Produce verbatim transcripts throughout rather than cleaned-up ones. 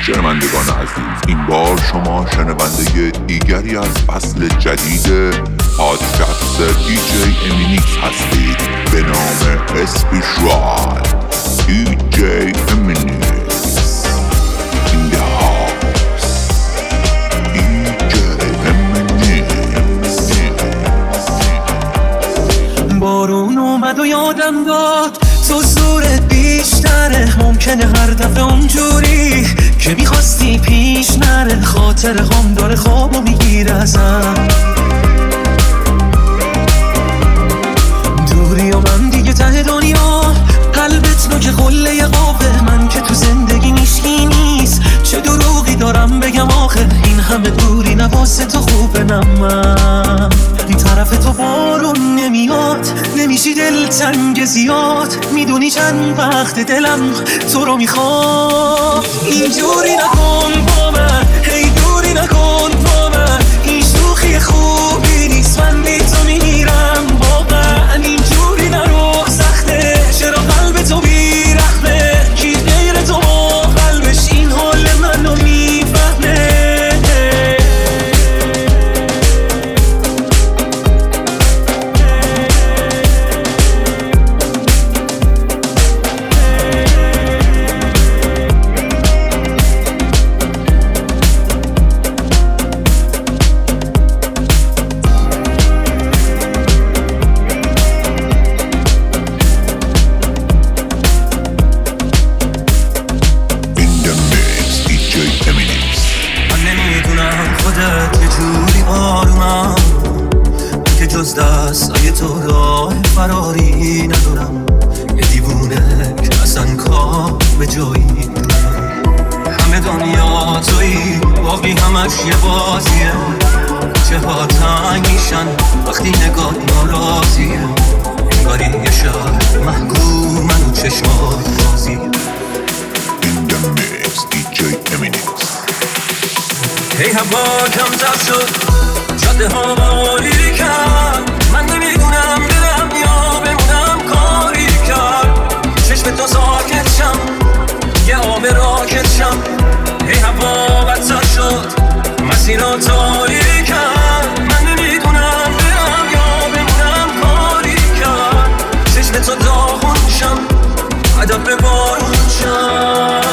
شنوندگان عزیز، این بار شما شنونده دیگری از فصل جدید پادکست دی جی امینیکس هستید به نام اسپیشال دی جی امینیکس این ده هاوس. دی جی امینیکس. بارون اومد و یادم داد تو زورت بیشتره، ممکنه هر دفعه اونجوری که میخواستی پیش نره. خاطر هم داره خوابو میگیره ازم، دوری و من دیگه ته دنیا، قلبت نوک قله قابه. من که تو زندگی میشکی نیست، چه دروغی دارم بگم آخه. این همه دوری نواسه تو خوبه، نه من این طرف تو بارون نمیاد، نمیشی دلتنگ زیاد. میدونی چند وقت دلم تو رو میخواد. اینجوری نکن با من، هی دوری نکن با من. این شوخی خوبی نیست، من بی تو میمیرم واقعا. اینجوری نرو سخته، چرا قلب تو بیرحمه. کی غیر تو با قلبش این حال منو میفهمه. دستای تو راه فراری ندارم، یه دیوونه که اصلا کار به جایی ندارم. همه دنیا تویی، باقی همش یه بازیه. چه ها تنگ میشن وقتی نگاه ناراضیه. انگاری یه شهر محکومن و چشمات بازیه. In the mix دی جی امینیکس. هی هوا کم تر شد، جاده ها مالی کرد. من نمیدونم برم یا بمونم کاری کرد. چشم تو ساکت شم، یه آب راکت شم. هی هوا بدتر شد، مسیرها تاریک کرد. من نمیدونم برم یا بمونم کاری کرد. چشم تو داغون شم، ادب به بارون شم.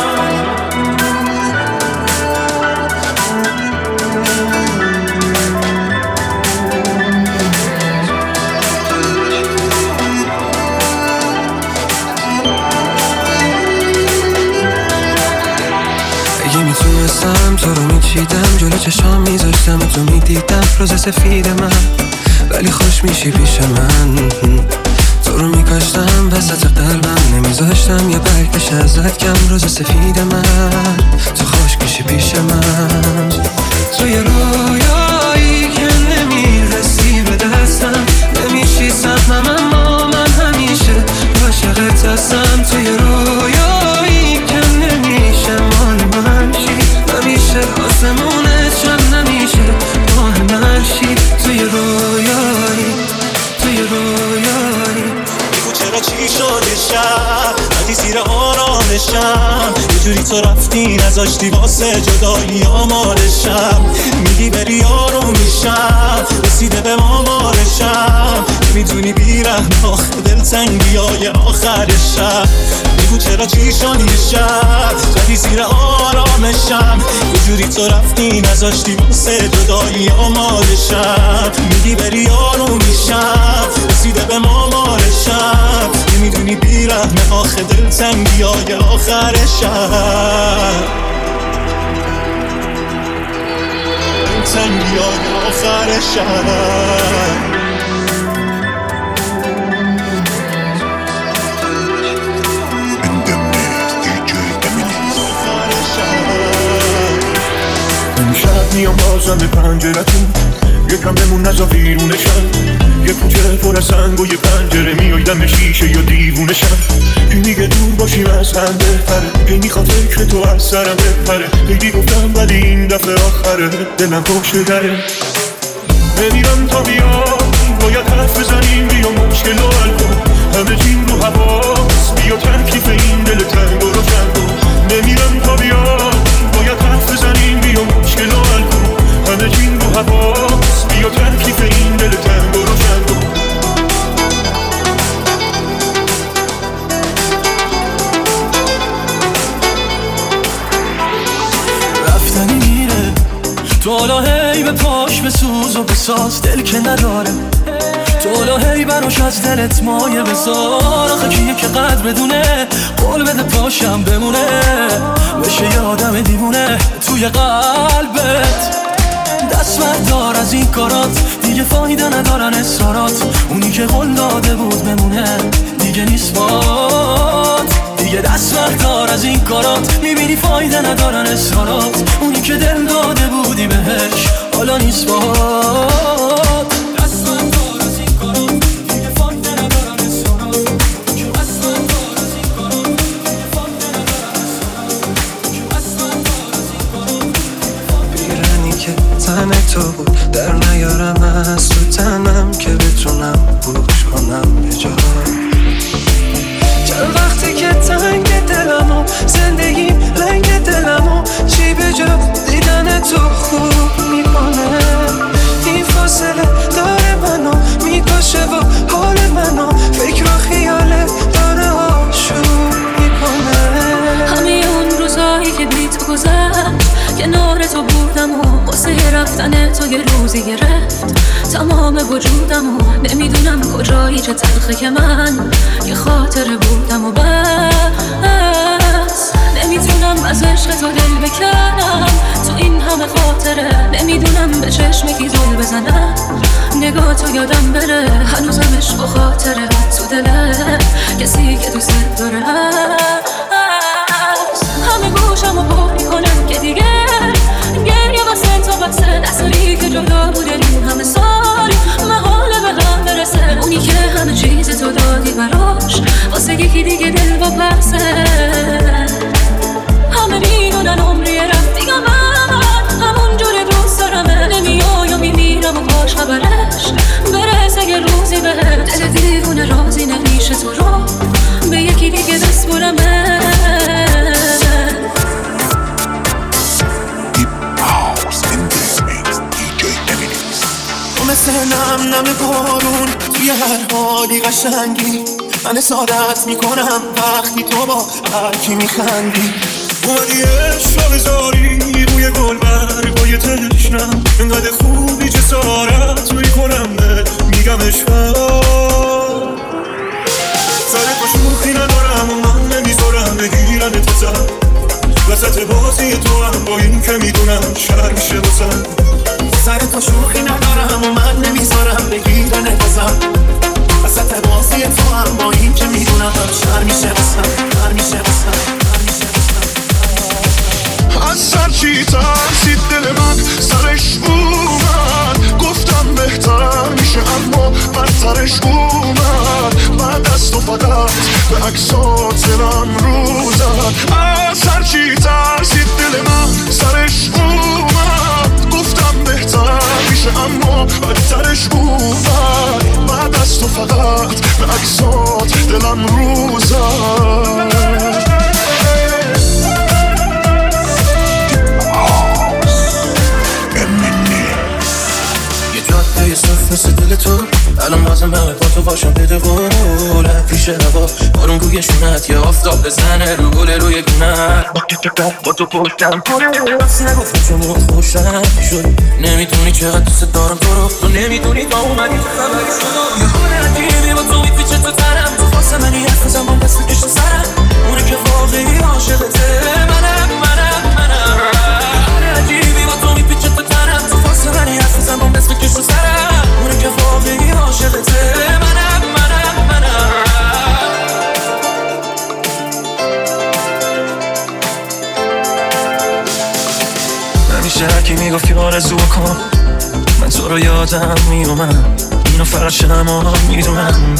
میتونستم تو رو میچیدم، جلو چشام میذاشتم و تو میدیدم روز سفید من. ولی خوش میشی پیش من، تو رو میکاشتم وسط قلبم. نمیذاشتم یه برگش ازت کم روز سفید من. تو خوش میشی پیش من، تو یه رویایی که نمیرسی به دستم. نمیشی سهمم اما من همیشه عاشقت هستم. تو یه رویایی که نمیشه مال من شی، همیشه آسمونه چند نمیشه ماه من شی. توی رویایی، توی رویایی. بگو چرا چی شده شب وقتی زیر آرامشم. یه جوری تو رفتی نذاشتی واسه جدایی آمارشم. میگی بری یارو میشم، رسیده به مامارشم. میدونی بیرحم آخه دلتنگی های آخرشم. بگو چرا چی شد یه شب زدی زیر آرامشم. یه جوری تو رفتی نذاشتی واسه جدایی آمادشم. میگی بری یارو میشم، رسیده به مامارشم. میدونی بیرحم آخه دلتنگی های آخرشم. دلتنگی های آخرشم. میام بازم به پنجرتون، یکم بمون نزا بیرونشم. یه کوچه پر از سنگ و یه پنجره میای دم شیشه یا دیوونشم. این میگه دور باشیم از هم بهتره، این میخواد فکر تو از سرم بپره. خیلی گفتم ولی این دفعه آخره، دلم پشت دره. نمیرم تا بیا، باید حرف بزنیم بیا مشکل و حل کن. همه چیم رو هواست، بیا ترکیف این دل تنگ رو کن. نمیرم تا بیا، باید تو حالا هی به پاش بسوز و بساز دل که نداره، تو حالا هی براش از دلت مایه بذار. آخه کیه که قدر بدونه قول بده پاشم بمونه، بشه یه آدم دیوونه توی قلبت. دست بردار از این کارات، دیگه فایده ندارن اصرارات. اونی که قول داده بود بمونه دیگه نیست باد. دیگه دست بردار از این کارات، میبینی فایده ندارن اصرارات. اونی که دل داده بودی بهش حالا نیست باد. دست بردار از این کارات، دیگه فایده ندارن اصرارات. دست بردار از این کارات، دیگه فایده ندارن اصرارات. بیرنی که تن تو بود در نیارم از تو تنم، که بتونم بوش کنم به جا. چند وقتی که تنگ دلمو زندگیم لنگ دلمو چی به جا دیدن تو خوب میکنه. این فاصله داره منو میکشه و حال منو فکر و خیاله داره آشوب میکنه. همه اون روزایی که بی تو گذشت کنار تو بودم و واسه رفتن تو یه روزی گرفت تمام وجودم و نمیدونم کجایی چه تلخه که من یه خاطره بودم و بس. نمیتونم از عشق تو دل بکنم تو این همه خاطره، نمیدونم به چشم کی زل بزنم نگاه تو یادم بره. هنوزم عشق و خاطره تو دله کسی که دوست داره هست. همه گوشم و پر میکنم که دیگه گریه واسه تو بسه. دستاری که جدا بوده این همه سالی محاله به هم برسه. اونی که همه چیز تو دادی براش واسه یکی دیگه دل با پسه. همه میدونن عمری رفتی من همون جور دوست دارمه. نمیای و میمیرم و باش خبرش برسه یه روزی به دل دیوونه رازی نمیشه تو رو به یکی دیگه دست برمه. مثل نم نم بارون توی هر حالی قشنگی، من سعادت میکنم وقتی تو با هر کی میخندی. اومدی عشق رو بذاری روی گل برگای تشنم، انقدر خوبی جسارت میکنم به میگم عشقم. سر تو شوخی ندارم و من نمیذارم بگیرن تزم وسط بازی تو هم با این که میدونم شر میشه بسن. سر تو شوخی ندارم و من نمیذارم بگیرن بازم وسط بازی تو هم با این که میدونم شر میشه بسن شر میشه بسن. از سر چی ترسید دل من سرش اومد، گفتم بهتر میشه اما بدترش اومد. بعد از تو فقط به عکسات دلم رو زد. از سر چی ترسید دل من سرش اومد، گفتم بهتر میشه اما بدترش اومد. بعد از تو فقط به عکسات دلم رو زد. یه صرف مثل دل تو الان بازم همه با تو باشم بده قولم پیش هوا بارون روی شونت یه آفتاب بزنه رو گل روی گونت با تو پشتم کنه نگفتم چون خوشم شد. نمیدونی چقدر دوست دارم تو رو، تو نمیدونی تا اومدی تو خبری شد. یه حال عجیبی با تو میپیچه تو تنم، تو خواسته منی حرف بزن با دست بکش تو سرم. اونه که واقعی عاشقته منم منم منم. یه حال عجیبی با تو میپیچه تو تنم، تو خواسته منی حرف بزن با دست بکش تو سرم. اونه که واقعی عاشقته منم منم منم. همیشه هرکی میگفت که آرزو کن، من تو رو یادم میومد اینو فقط شما میدونم.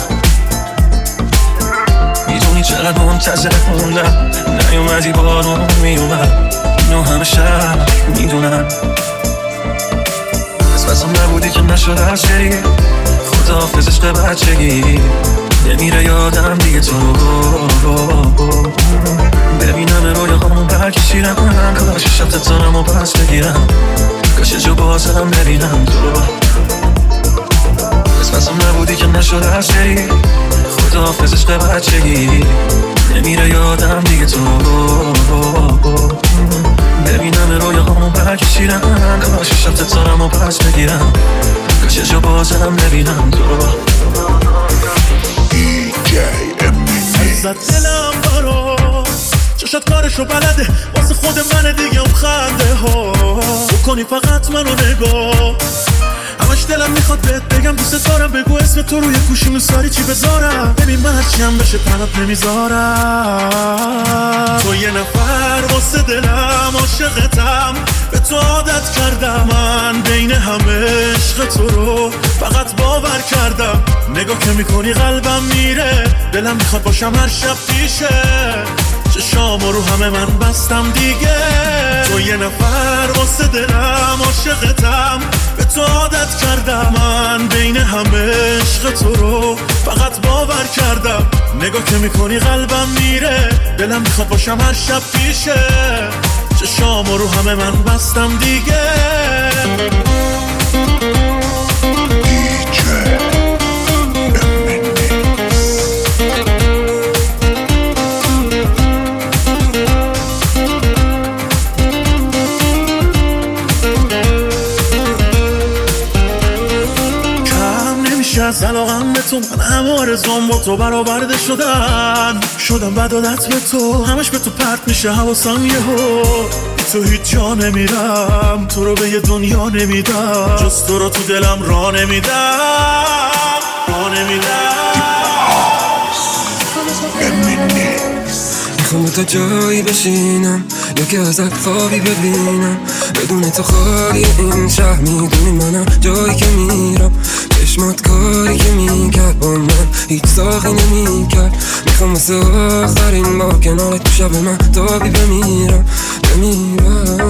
میدونی چقدر منتظر موندم نیومدی بارون میومد اینو همه شب میدونم. از بسام نبودی که نشد از شری خدا حافظ عشق بچگی نمیره یادم دیگه تو رو ببینم روی همون برکشیرم من کاش شب تتانم و پس بگیرم کاش جو بازم ببینم تو. از بسام نبودی که نشد از شری خدا حافظ عشق بچگی نمیره یادم دیگه تو ببینم روی همون برکشیرم بشیرم، کاش شب ستارم و پس بگیرم، کاش جا بازم نبینم تو رو. دی جی امینی عزت دلم برا چشات کارشو بلده، واسه خود من دیگه اون خنده ها بکنی فقط منو نگاه. همش دلم میخواد بهت بگم دوست دارم، بگو اسم تو روی گوشیمون ساری چی بذارم، ببین من هرچیم بشه تنات نمیذارم. تو یه نفر واسه دلم عاشقتم، به تو عادت کردم، من بین همه عشق تو رو فقط باور کردم. نگاه که میکنی قلبم میره، دلم میخواد باشم هر شب پیشه، چشامو رو همه من بستم دیگه. تو یه نفر واسه دلم عاشقتم، به تو عادت کردم، من بین همه عشق تو رو فقط باور کردم. نگاه که میکنی قلبم میره، دلم میخواد باشم هر شب پیشه، چشامو رو همه من بستم دیگه. از علاقم به تو من همه آرزوام با تو برآورده شدن، شدم بد عادت به تو، همش به تو پرت میشه حواسم یهو. تو هیچ جا نمیرم، تو رو به یه دنیا نمیدم، جز تو رو تو دلم را نمیدم، را نمیدم. میخوام تا جایی بشینم یا که ازت خوابی ببینم، بدون تو خالی این شهر. میدونی منم جایی که میرم، چشمات کاری که میکرد با من هیچ ساقی نمیکرد. میخوام واسه آخرین بار کنار تو شب من تابی بمیرم، بمیرم.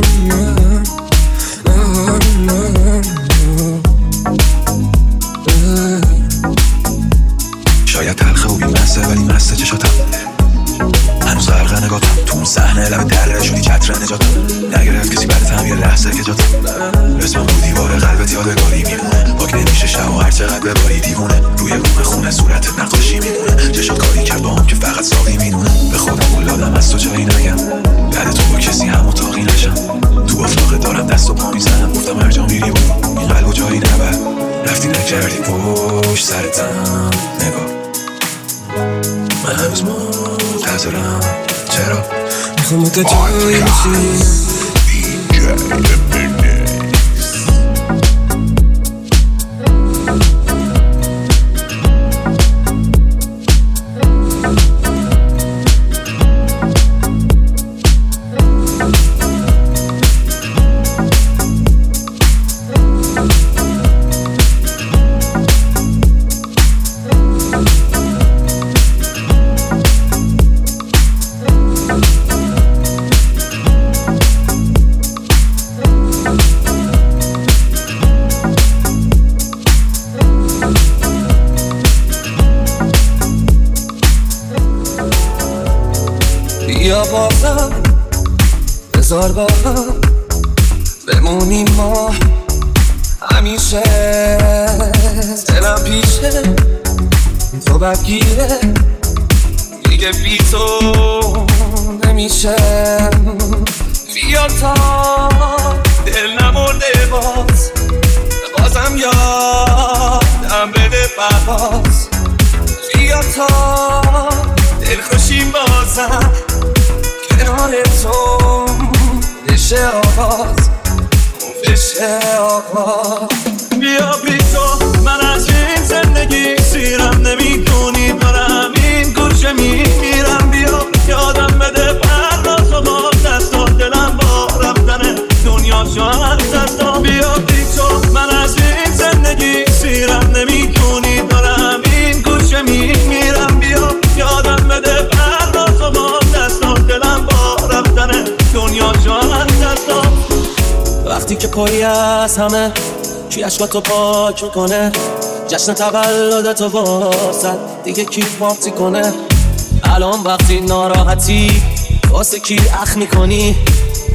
شاید تلخه و بیمسته ولی مسته چشاتم، هنوز غرق نگاتم تو اون صحنه لب دره، شدی چتر نجاتم، نگرفت کسی بعدتم یه لحظه که جاتم. اسمم رو دیوار قلبت یادگاری میمونه، پاک نمیشه شب و هر چقدر بباری دیوونه، روی بوم خونه صورتت نقاشی میمونه، چشات کاری کرد با هم که فقط ساقی میدونه. به خودم اولادم از تو جایی نگم، بعد تو با کسی هم اتاقی نشم، تو افلاقه دارم دست و پا میزنم، گفتم هر جا میری برو این قلب و جایی نبر، رفتی نکردی پشت سرتم نگاه. من هنوز منتظرم، چرا میخوام تا جایی بشینم. دی جی امینی یا بازم بذار با هم بمونیم ما همیشه، دلم پیشه تو بدگیره دیگه بی تو نمیشه. بیا تا دل نمرده باز، بازم یادم بده پرواز. بیا تا دل خوشیم بازم کنار تو بشه آغاز، بشه آغاز. بیا بی تو من از این زندگی سیرم نمی کنی، دارم این گوشه میمیرم. بیا یادم بده پرواز و با دستا، دلم با رفتن دنیا شاید دستا. بیا بی تو من از این زندگی سیرم نمی کنی، دارم این گوشه میمیرم. بیا یادم بده پرواز و با دستا، دلم با رفتن دنیا شاید دستا. وقتی که پایی از همه کی عشقاتو پاک میکنه، جشن تولدتو واسه دیگه کی پارتی کنه. الان وقتی ناراحتی واسه کی اخ میکنی،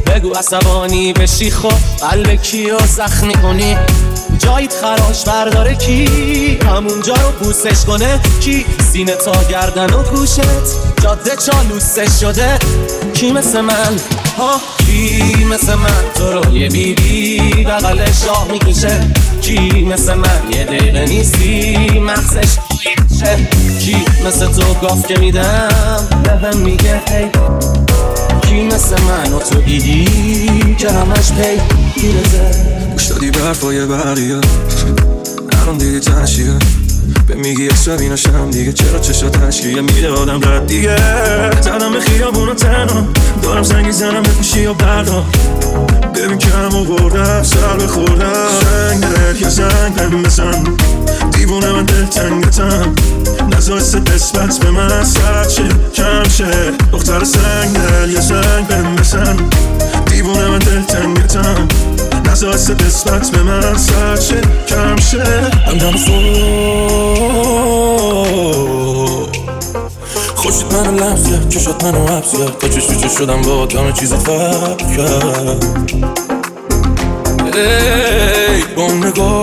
بگو عصبانی بشی خب قلب کیو زخمی کنی جایت خراش برداره کی همونجا رو بوسش کنه کی سینه تا گردن و گوشت جاده چالوسش شده کی مثل من ها کی مثل من تو رو یه بی بی بغل شاه میکشه کی مثل من یه دقیقه نیستی مغزش میشه کی مثل تو گاف که میدم لبم میگه هی کی مثل من و تو دیدی که همش پی گیرزه گوش دادی برفای بقیه الان دیگه تنشیه به میگی اصلا نشم دیگه چرا چشا تشکیه میده آدم رد دیگه تنم به خیابون و تنها دارم زنگی زنم بپوشی و بردا ببین کم و بردم سر بخوردم زنگ دل یا زنگ بهم بزن دیوونه من دل تنگتم نزایست نسبت به من سرد شه کم شه دختر سنگ دل یا زنگ بهم بزن دیوونه من دل تنگتم نزایست نسبت به من سرد شه کم شه I'm down خوشت منو لمس کرد چشات منو حبس کرد تا چش تو چش شدم با دامه چیزا فرق کرد ای با اون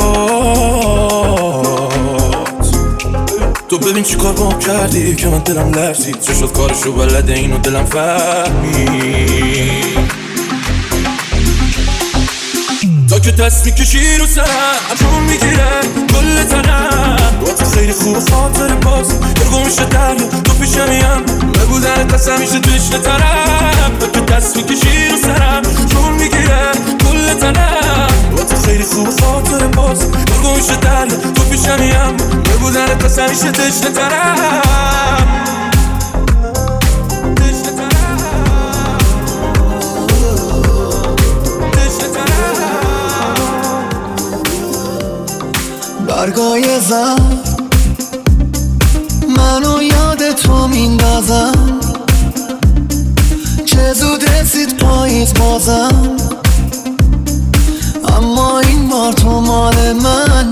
نگات تو ببین چی کار با هم کردی که من دلم لرزید چشات کارشو بلده اینو دلم فهمید تا که دست میکشی رو سرم جون میگیره کل تنم با تو خیلی خوب خاطر باز درگو میشه دریا تو پیشم یم بگو درت دست همیشه تو عشق ترم تا که دست میکشی رو سرم جون میگیره کل تنم با تو خیلی خوب خاطر باز درگو میشه دریا تو پیشم یم بگو درت دست همیشه تو عشق ترم برگای زن منو یاد تو میندازم چه زود رسید پاییز بازم اما این بار تو مال من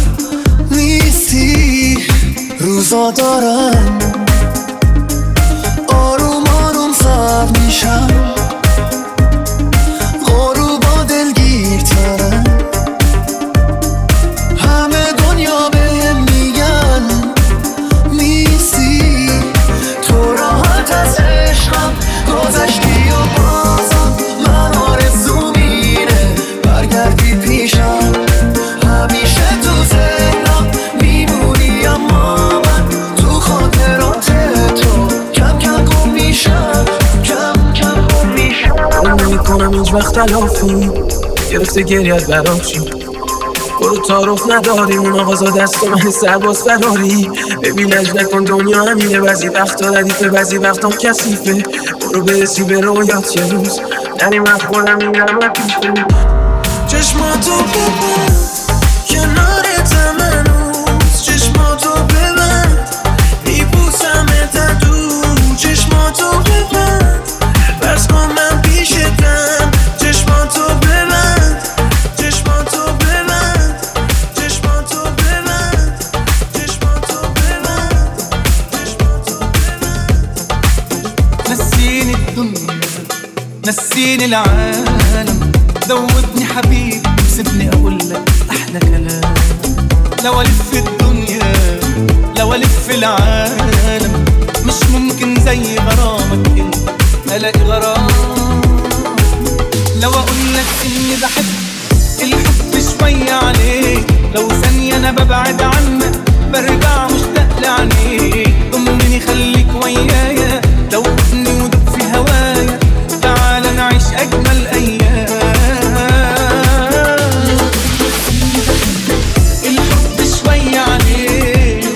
نیستی روزا دارم آروم آروم سرد میشم غروبا دلگیر ترم همه دنیا بهم میگن نیستی تو راحت از عشقم گذشتی و بازم من آرزوم اینه برگردی پیشم همیشه تو ذهنم میمونی اما من تو خاطرات تو کم کم گم میشم کم کم گم میشم من نمیکنم هیچ وقت تلافی گرفته گریت برام چی برو تعارف نداری اون آغازا دست و من سرباز فراری ببین اج نکن دنیا همینه بعضی وقتا ردیفه بعضی وقتا کثیفه برو برسی به رویات یه روز نریم از خودم میرم و پیشه چشماتو ببند کنارتم هنوز چشماتو ببند میبوسم دو چشماتو ببند بس کن من پیشتم چشماتو ببند چشماتو ببند چشماتو ببند چشماتو ببند چشماتو ببند نسيني الدنيا نسيني العالم ذوبني حبيبي سيبني اقول لك احلى كلام لو الف الدنيا لو الف العالم مش ممكن زي غرامك انت الاقي غرام لو اقول لك اني بحب الحب شوية عليك لو ثانية انا ببعد عنك برجع مشتاق لعينيك ضمني خليك ويايا دوبني ودوب في هوايا تعال نعيش اجمل ايام الحب شوية عليك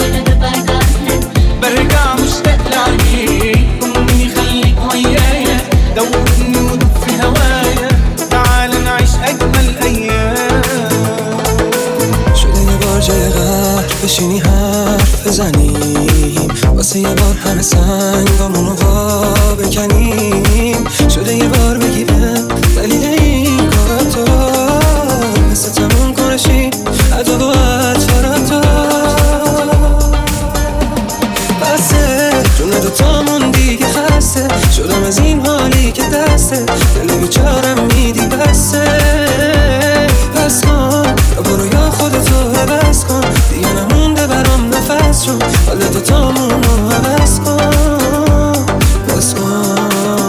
برجع مشتاق لعينيك ضمني خليك ويايا دوبني ودوب في هوايا تعال نعيش اجمل ايام شده یه بار جای قهر بشینی حرف بزنیم واسه یه بار همه سنگامونو وا بکنیم شده یه بار بگی به دلیل این کار تو مثل تموم کنشی حتی با اطفارم بسه جونه دوتامون دیگه خسته شدم از این حالی که دسته دل بیچارم میدی بسته. پس کن یا برو یا خودتو عوض کن، دیگه نمونده برام نفس شد، حالتو تامونو عوض کن. پس کن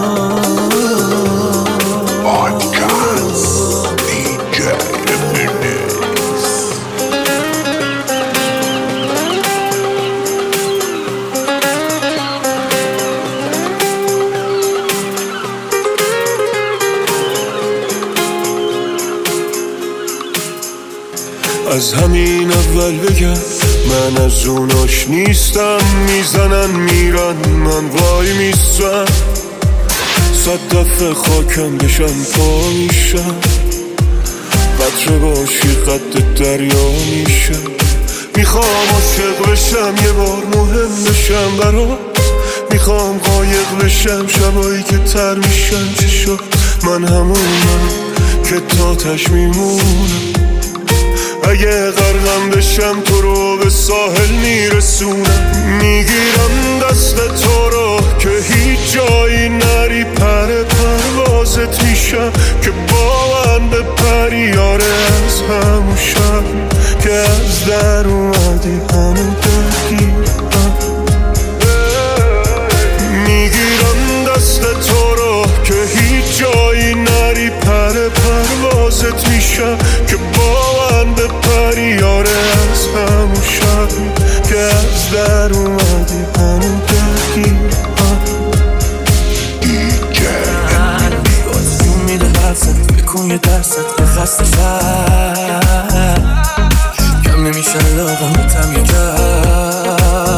از همین اول بگم من از اوناش نیستم، میزنن میرن من وای میستم، صد دفعه خاکم بشم پا میشم، قطره باشی قد دریا میشم. میخوام عاشق بشم یه بار مهم بشم برات، میخوام قایق بشم شبایی که تر میشم. چی شد من همونم که تاتش میمونم، اگه غرقم بشم تو رو به ساحل میرسونم. میگیرم دست تو رو که هیچ جایی نری، پر پروازت میشم که با من بپری. یاره از همون شب که از در اومدی همون درگیرم، میگیرم دست تو رو که هیچ جایی نری، پر پروازت میشم که با من بپری. یاره از همون شب که از در اومدی همون درگیرم. بازی میده حرفت بکن یه درست به خسته سر، کم نمیشه لاغم بتم یه جر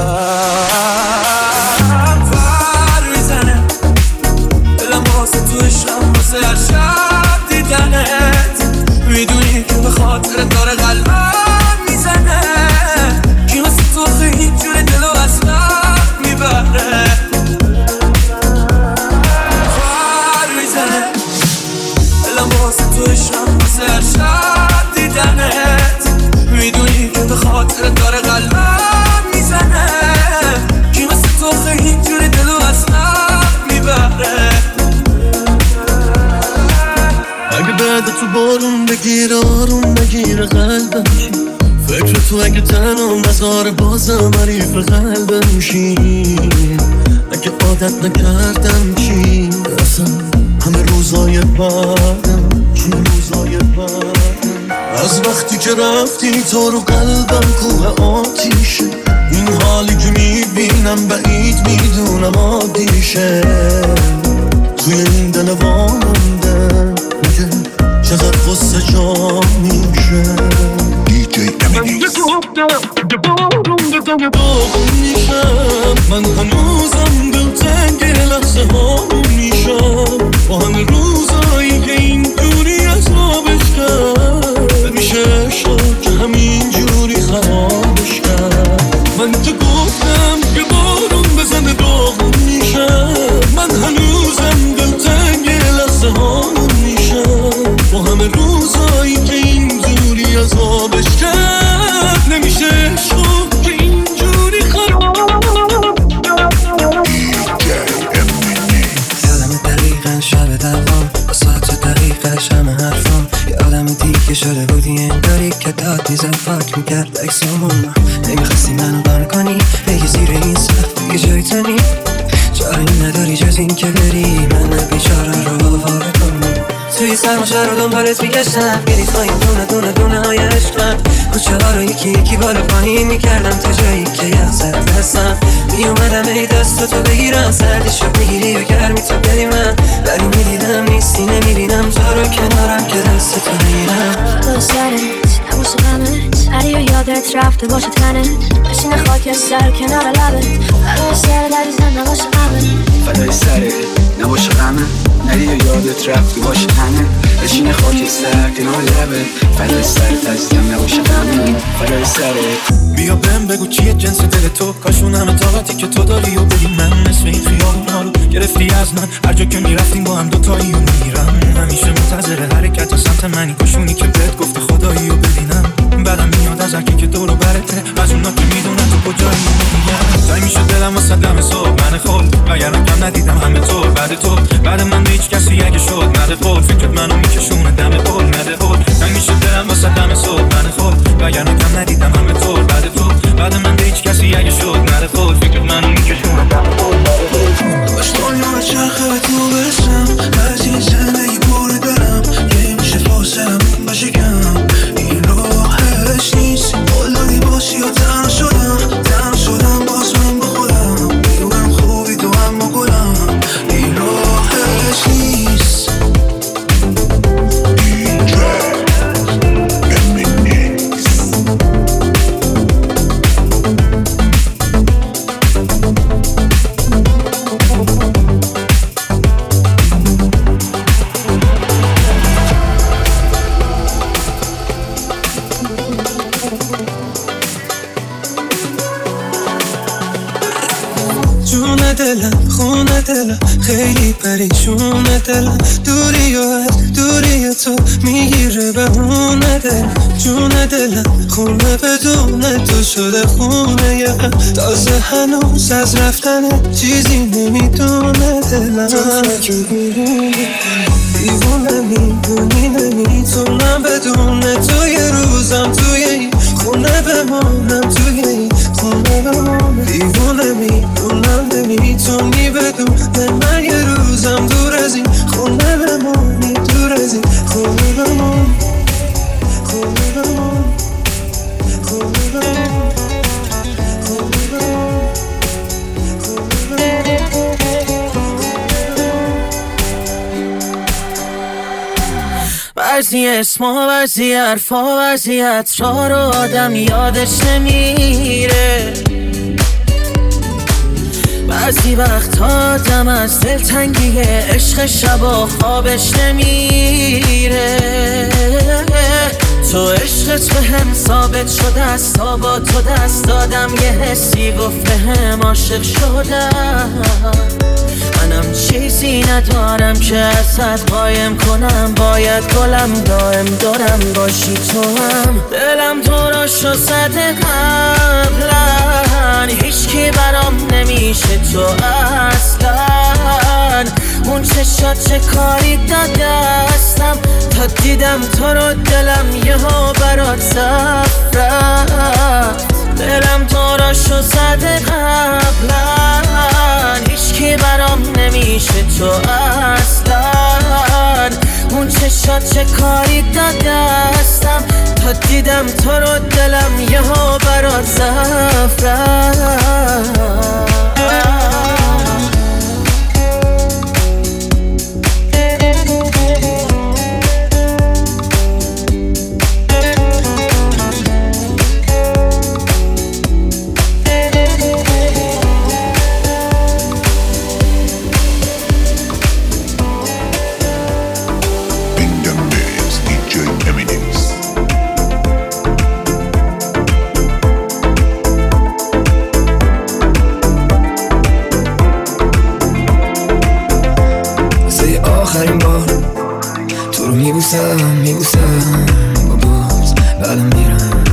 فر میزنه دلم واسه تو عشقم، واسه هر شب دیدنت. میدونی که به خاطر داره قلبم میزنه، کی واسه تو خیلی جوره دلو اصلا میبره. فر میزنه دلم واسه تو عشقم، واسه هر شب دیدنت. میدونی که به خاطر داره قلبم میزنه، کی واسه تو خیلی جوره دلو اصلا میبره. اگه بعد تو بارون بگیره آروم بگیره قلبم چی، فکر تو اگه تنم نزار بازم حریف قلبم چی. اگه عادت نکردم چی، اصلا همه روزای بعدم چی، روزای بعدم. از وقتی که رفتی تو رو قلبم کوه آتیشه، این حالی که میبینم بعید میدونم عادیشه. توی این دل وامونده چقدر غصه جا میشه. دی جی امینیکس من هنوزم دلتنگ لحظه هامون میشم، با همه روزایی که این دوری عذابش کرد. میشه شد که همین جوری خرابش کرد. من که گفتم که بارون بزنه داغون میشم، من هنوزم دلتنگ لحظه هامون میشم، با همه روزایی که این دوری عذابش کرد. نمیشه شد که اینجوری خراب. یادم دقیقا شب دوام با ساعت دقیقش همه حرفام، یه آدم دیگه شده بودی انگاری که داد میزد فاک میکرد اکسامون. نمیخواستی منو بر کنی بگی زیر این سخت دیگه جای تنی، جایی نداری جز این که بری من بیچاره رو آواره کنی. توی سرماشه رو دنبالت میگشتم، گریت خواهیم دونه دونه دونه های عشقم. کوچه ها رو یکی یکی بالا پایین میکردم تا جایی که یه سر دستم میومدم ای دست تو بگیرم. سردی شد میگیری و گرمی تو بری من، ولی میدیدم نیستی نمیبینم تو رو کنارم که دست تو بگیرم. تو سرت نباشه غمت، علی و یادت رفته باشه تنت، بشینه خاک سر کنار لبت. فدای سرت عزیزم نباشه غمت، فدای سرت نباشه غمت، علی و یادت رفته باشه تنت، بشینه خاک سر کنار لبت. فدای سرت عزیزم نباشه غمت، فدای سرت. بیا بهم بگو چیه جنس دل تو، کاشون همه طاقتی که تو داری و بگی من نصف این خیابونا رو گرفتی از من. هر جا که میرفتیم با هم دوتایی و میرم، همیشه منتظر حرکت و سمت منی، کاشونی که بهت گفته خدایی و ببینم. من بدم میاد از هرکی که دورو برته، از اونا که میدونن تو کجایی میگن. زنگ میشه دلم واسه دم صبح من خود وگرنه کم ندیدم همه طور بعد تو بعد من به هیچ کسی اگه شد نده خود فکرت منو میکشونه دم پل نده خود. زنگ میشه دلم واسه دم صبح من خود وگرنه کم ندیدم همه طور بعد تو بعد من به هیچ کسی اگه شد نده خود فکرت منو میکشونه دم پل نده خود. باش دنیا چرخه به تو برسم از این زندگی پر دارم که میشه فاصلم باشه کم این راهش نیست قلدادی باشی یا تنها شدم تنها شدم باز من با خودم میدونم خوبی تو اما گلم این راهش نیست. دلم خونه دلم خیلی پریشونه دلم دوری و از دوری تو میگیره به هونه دلم جون دلم خونه بدون تو شده خونه یه غم تازه هنوز از رفتن چیزی نمیدونه دلم دیوونه میدونی نمیتونم بدون تو یه روزم توی این خونه بمانم توی این خونه بمانم دیوونه میدونم نمیتونی بدون من یه روزم دور از این خونه بمانی دور از این خونه بمانی خونه بمانی خونه بمانی خونه بمانی بعضی اسما بعضی حرفا بعضی عطرا رو آدم یادش نمیره بعضی وقت آدم از دلتنگی عشق شبا خوابش نمیره تو عشقت به هم ثابت شده است تا با تو دست دادم یه حسی گفت به هم عاشق شدم منم چیزی ندارم که ازت قایم کنم باید گلم دائم دارم باشی تو هم دلم تو را شو زده قبلا هیچکی برام نمیشه تو اصلا اون چشات چه کاری دادستم تا دیدم تو رو دلم یه ها برات زفرت دلم تو را شو زده قبلا هیچکی برام نمیشه تو اصلا اون چشات چه کاری دادستم تا دیدم تو رو دلم یه ها برات زفرت آخرین بار تو رو میبوسم میبوسم با باز بعدم میرم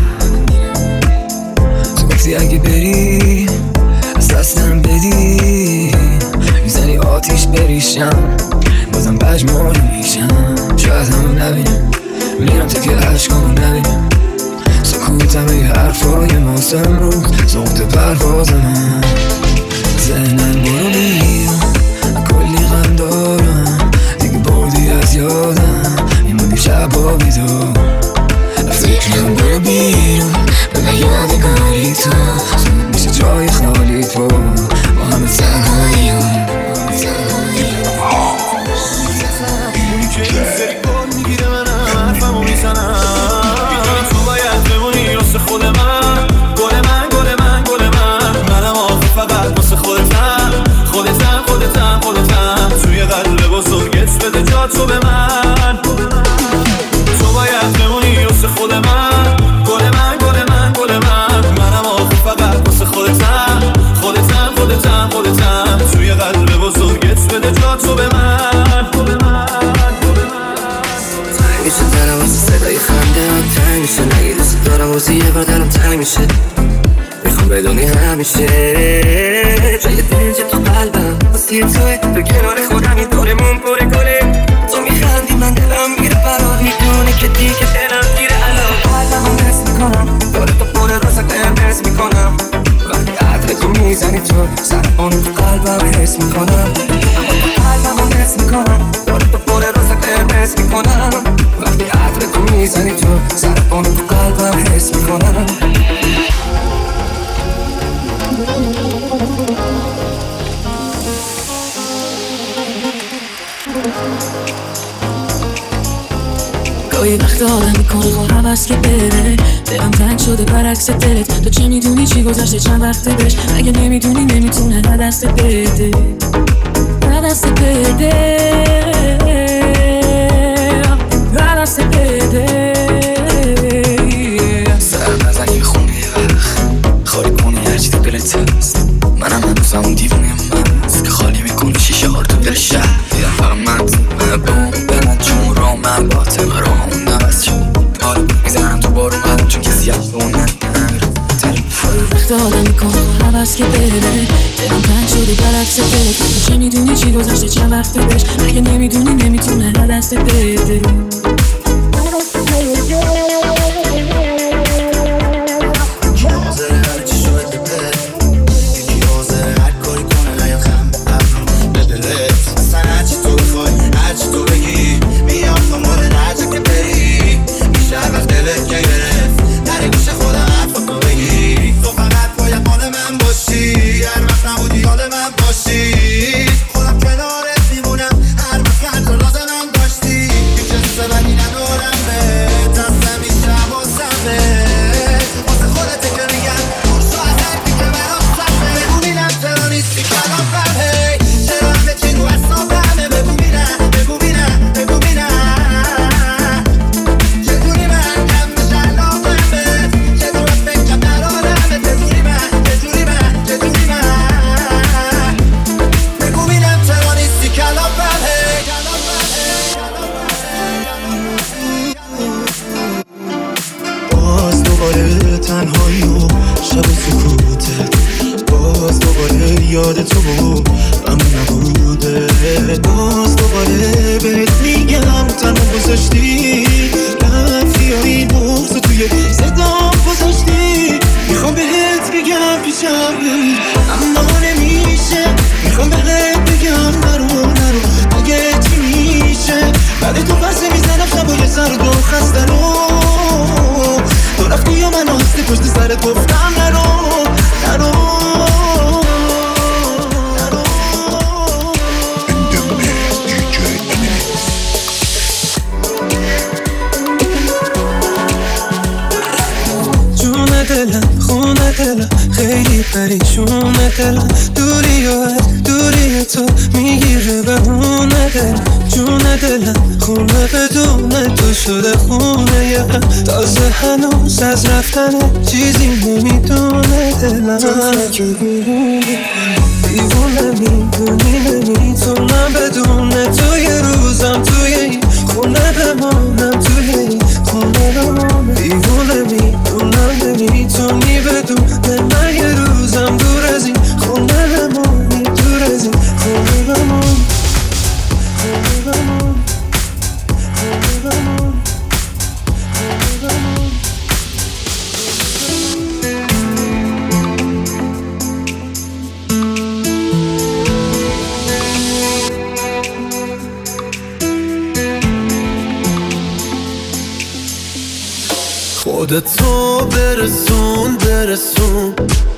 تو گفتی اگه بری از دستم بدی میزنی آتیش بریشم بازم بجمار میشم شاید همون نبینم میرم تا که عشقامو نبینم سکوتم یه حرفای ماسم رو سوخت پرواز من ذهنم برو بیرم کلی غم دارم دیگه بردی از یادم میمونی شبا بیدار فکرم برو بیرون به من یادگاری تو میشه جای خالی تو با همه تنهاییم اونی که این سری کن میگیره منم حرفمو میزنم تو باید بمونی واسه خود من گل من گل من گل من منم آخه فقط واسه خودتم خودتم خودتم خودتم توی قلب بزرگت بده جا تو به من تو باید بمونی واسه خود من گل من گل من گل من منم آخه فقط واسه خودتم خودتم خودتم خودتم توی قلب بزرگت بده جا تو به من میشه دارم واسه صدای خنده من تنگ میشه نگی دوست دارم بازی یه بار دلم تنگ میشه، میخوام بدونی همیشه جای دنج تو قلبم واسه توی تو کنار خودم این دورمون پره کنه. تو میخندی من دلم میره برات، میدونی که دیگه دلم گیره الان. قلبم رو حس میکنم داره تو پره راسک قرمز میکنم، وقتی عطر تو میزنی تو سر اون تو قلبم حس میکنم. اما تو قلبم رو حس میکنم داره تو پره راسک قرمز میکنم، وقتی عطر تو میزنی تو سر اون تو قلبم حس میکنم. گاهی وقت آدم میکنه خواه حوض که بره، دلم تنگ شده برعکس دلت. تو چه میدونی چی گذشته چند وقته بهش، اگه نمیدونی نمیتونه نه دست بده نه دست بده نه دست بده. سر نزن یه خونه یه وقت خالی کنی هرچی تو دلت هست. منم هنوزم اون دیوونه من هست که خالی میکنی شیشه ها رو تو دل شهر. دیدم فقط من من به اون بلند چون را من باطمه را موندم از چون حالا میزنم تو بارو من چون کسی از اون نمیره. وقت آدم میکنه خواه حوض که بره، دلم تنگ شده برعکس دلت. تو چه میدونی چی گذشته چند وقته بهش، اگه نمیدونی نمیتونه نه دست بده. خودتو برسون برسون،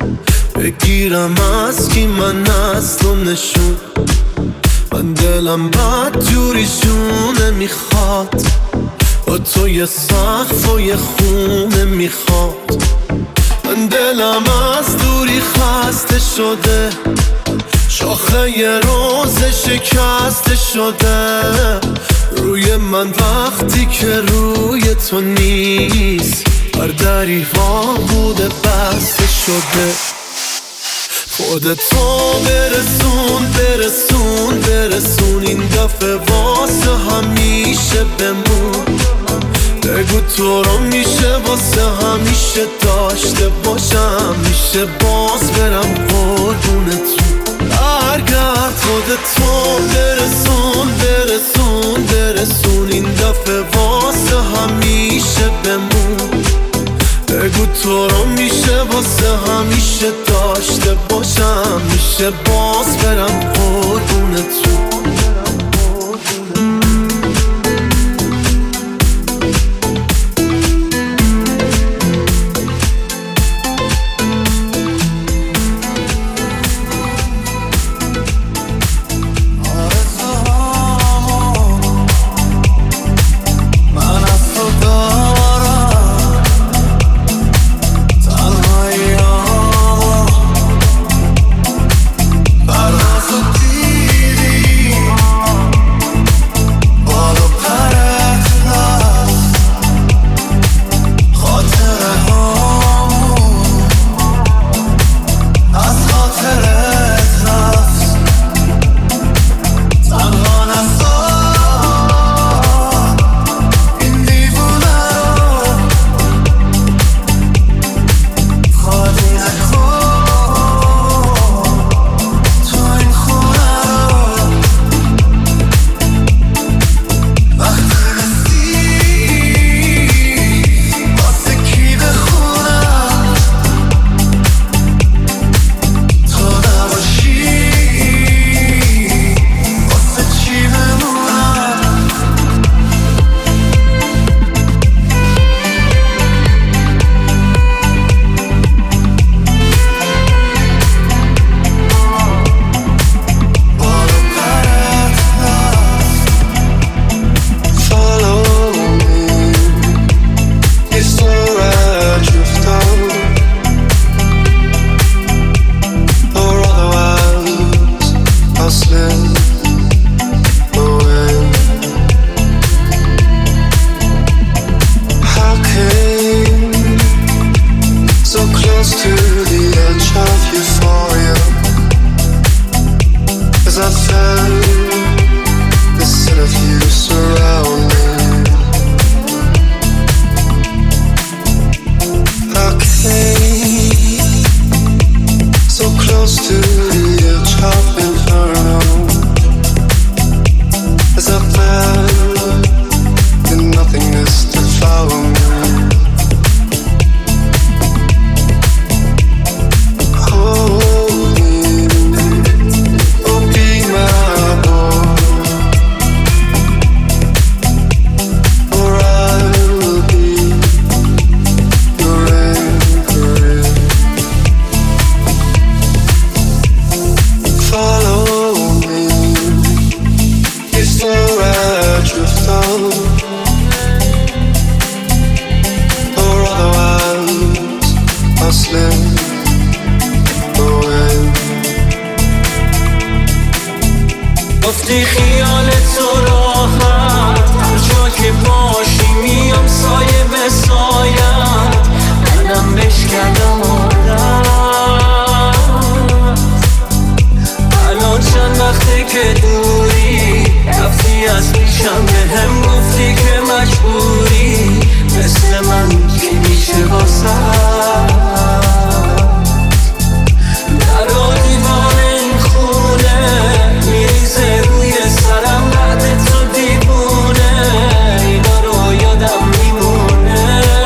بگیرم از کی من هستم نشون. من دلم بد جوریشونه میخواد، با تو یه سقف و یه خونه میخواد. من دلم از دوری خسته شده، شاخه یه روز شکسته شده روی من وقتی که روی تو نیست. هر دری وا بوده بسته شده. خودتو برسون برسون برسون، این دفعه واسه همیشه بمون. بگو تو رو میشه واسه همیشه همیشه داشته باشم، میشه باز برم قربونتون. برگرد خودتو برسون برسون برسون این دفعه واسه همیشه بمون. بگو تو رو میشه واسه همیشه داشته باشم، میشه باز برم قربونتون. گفتی خیال تو راحت هر جا که باشی میام سایه به سایت، منم بشکردم عادت. الان چند وقته که دوری رفتی از پیشم، به هم گفتی که مجبوری مثل من که میشه واسه در دیوان این خونه میریزه روی سرم بعد تو دیوونه، اینا رو یادم میمونه.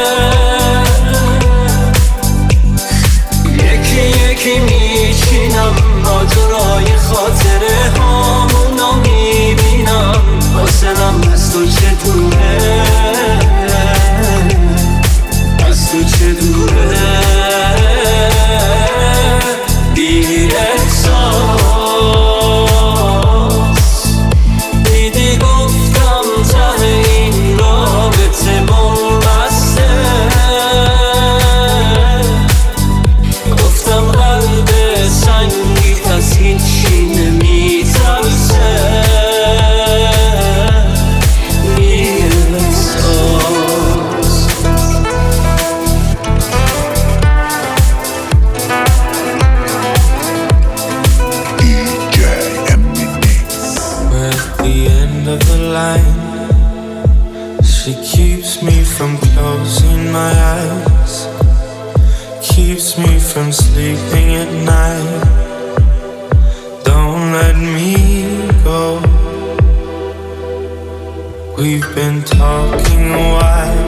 یکی یکی میچینم ماجرای خاطره هامونو میبینم، حاصلم از تو چه دوره، از تو چه دوره. بی احساس دیدی گفتم ته این رابطه بنبسته، گفتم قلب سنگی از هیچی نمیترسه. بی احساس of the line, she keeps me from closing my eyes. keeps me from sleeping at night. Don't let me go. We've been talking a while,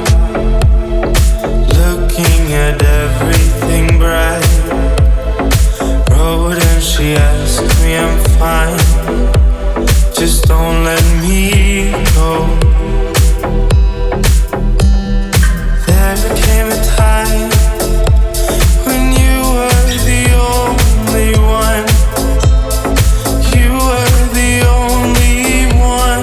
looking at everything bright. Road and she asked me I'm fine, just don't let me go. There came a time when you were the only one. You were the only one,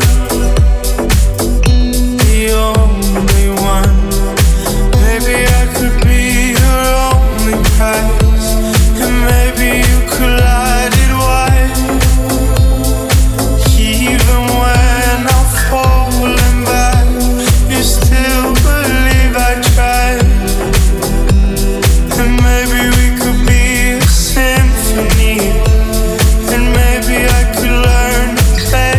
the only one. Maybe I could be your only prize, and maybe you could light it wide. Even when I'm falling back, you still believe I tried. And maybe we could be a symphony, and maybe I could learn to play.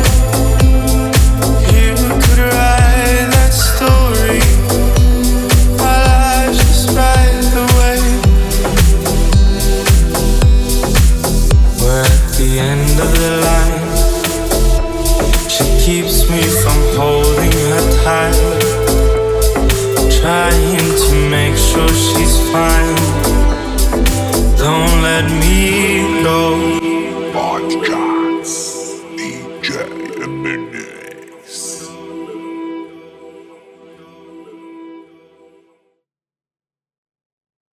You could write that story while I just ride the wave. We're at the end of the line. She keeps me from holding her tight, trying to make sure she's fine. Don't let me